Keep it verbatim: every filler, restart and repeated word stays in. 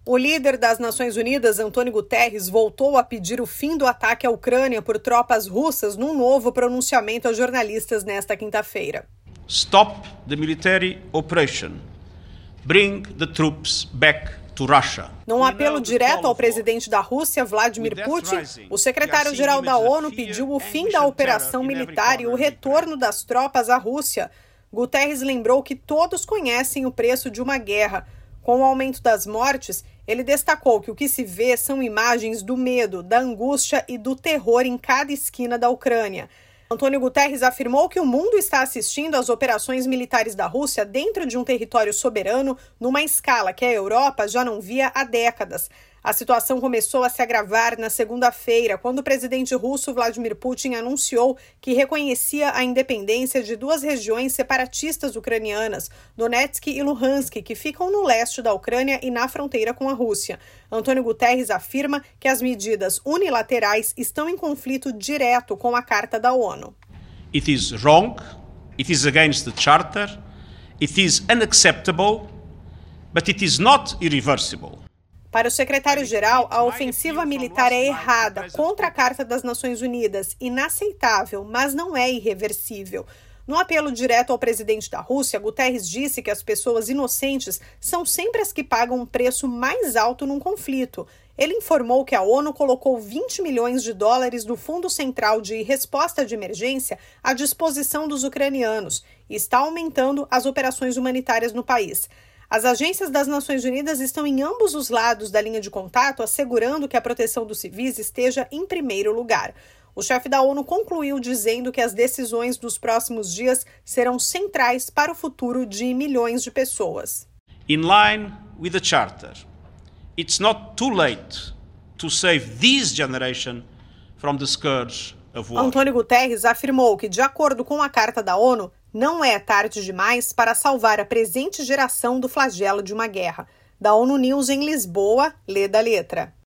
O líder das Nações Unidas, Antônio Guterres, voltou a pedir o fim do ataque à Ucrânia por tropas russas num novo pronunciamento a jornalistas nesta quinta-feira. Stop the military operation. Bring the troops back to Russia. Num apelo direto ao presidente da Rússia, Vladimir Putin, o secretário-geral da ONU pediu o fim da operação militar e o retorno das tropas à Rússia. Guterres lembrou que todos conhecem o preço de uma guerra. Com o aumento das mortes, ele destacou que o que se vê são imagens do medo, da angústia e do terror em cada esquina da Ucrânia. Antônio Guterres afirmou que o mundo está assistindo às operações militares da Rússia dentro de um território soberano numa escala que a Europa já não via há décadas. A situação começou a se agravar na segunda-feira, quando o presidente russo Vladimir Putin anunciou que reconhecia a independência de duas regiões separatistas ucranianas, Donetsk e Luhansk, que ficam no leste da Ucrânia e na fronteira com a Rússia. Antônio Guterres afirma que as medidas unilaterais estão em conflito direto com a Carta da ONU. It is wrong, it is against the Charter, it is unacceptable, but it is not irreversible. Para o secretário-geral, a ofensiva militar é errada, contra a Carta das Nações Unidas, inaceitável, mas não é irreversível. No apelo direto ao presidente da Rússia, Guterres disse que as pessoas inocentes são sempre as que pagam um preço mais alto num conflito. Ele informou que a ONU colocou vinte milhões de dólares do Fundo Central de Resposta de Emergência à disposição dos ucranianos e está aumentando as operações humanitárias no país. As agências das Nações Unidas estão em ambos os lados da linha de contato, assegurando que a proteção dos civis esteja em primeiro lugar. O chefe da ONU concluiu dizendo que as decisões dos próximos dias serão centrais para o futuro de milhões de pessoas. In line with the Charter, it's not too late to save this generation from the scourge of war. Antônio Guterres afirmou que, de acordo com a Carta da ONU, não é tarde demais para salvar a presente geração do flagelo de uma guerra. Da ONU News em Lisboa, lê da letra.